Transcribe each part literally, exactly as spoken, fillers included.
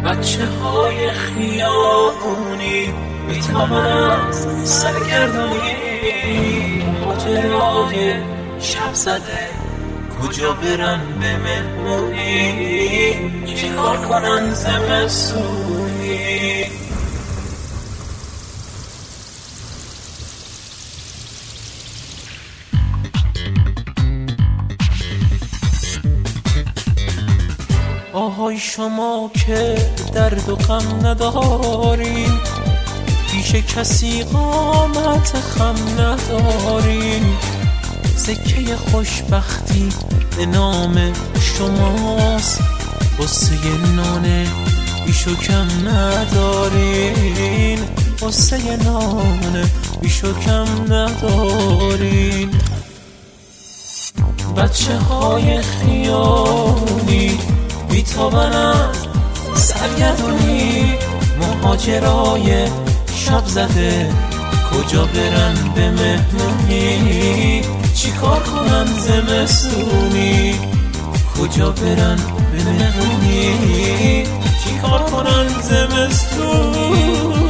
بچه های خیابونی بی‌تابان از سرگردونی، ماجرای شب زده کجا برن به مهمونی، چی کار کنن زمستونی. آهای شما که درد و غم ندارین، پیش کسی قامت خم ندارین، سکه خوشبختی به نام شماست، قصه نان بیشو کم ندارین، قصه نان بیشو کم ندارین. بچه های خیابونی بی‌تابان از سرگردونی، مهاجرای شب زده کجا برن به مهمونی، چی کار کنن زمستونی، کجا برن به مهمونی، چی کار کنن زمستونی.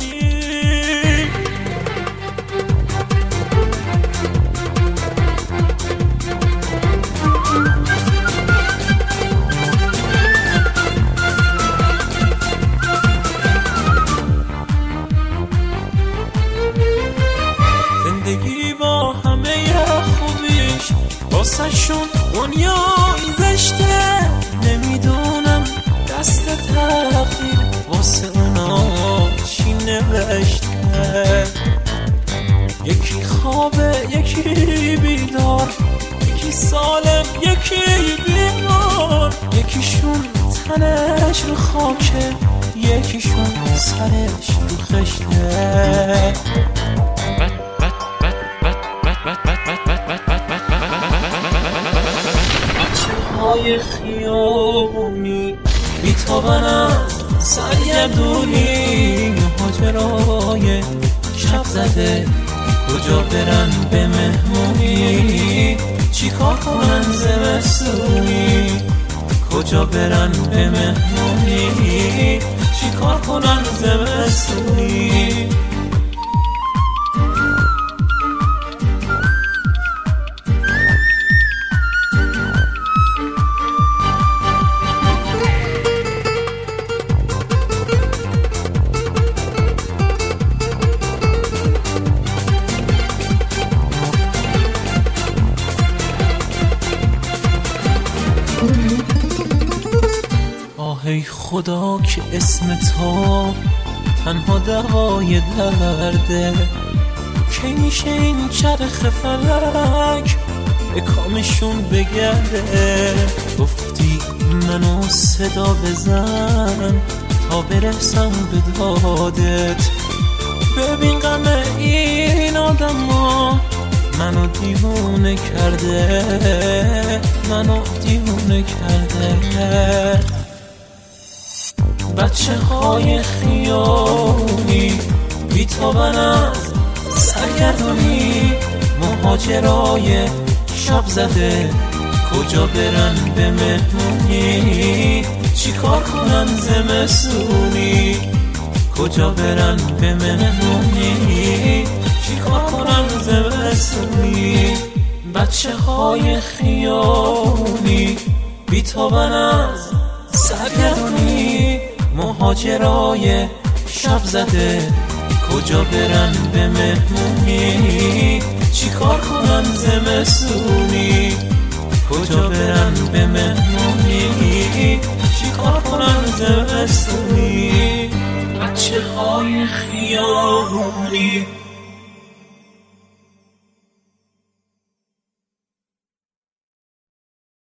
زندگی با همه خوبیش واسه شون دنیای زشته، نمیدونم دست تقدیر واسه اونا چی نوشته. یکی خوابه یکی بیدار، یکی سالم یکی بیمار، یکیشون تنش رو خاکه یکیشون سرش رو خشته. های خیابونی بی‌تابان از سرگردونی، مهاجرای شب زده کجا برن به مهمونی، چی کار کنن زمستونی، کجا برن به مهمونی، چی کار کنن زمستونی. ای خدا که اسم تو تنها دوای درده، کی میشه این چرخ فلک به کامشون بگرده. گفتی منو صدا بزن تا برسم به دادت، ببین غم این آدم ها منو دیوونه کرده، منو دیوونه کرده. بچه های خیابونی بی‌تابان از سرگردونی، مهاجرای شب زده کجا برن به مهمونی، چی کار کنن زمستونی، کجا برن به مهمونی، چی کار کنن زمستونی. بچه های خیابونی بی‌تابان از سرگردونی، مهاجرای شب زده کجا برن به مهمونی، چی کار کنن زمستونی، کجا برن به مهمونی، چی کار کنن زمستونی. بچه های خیابونی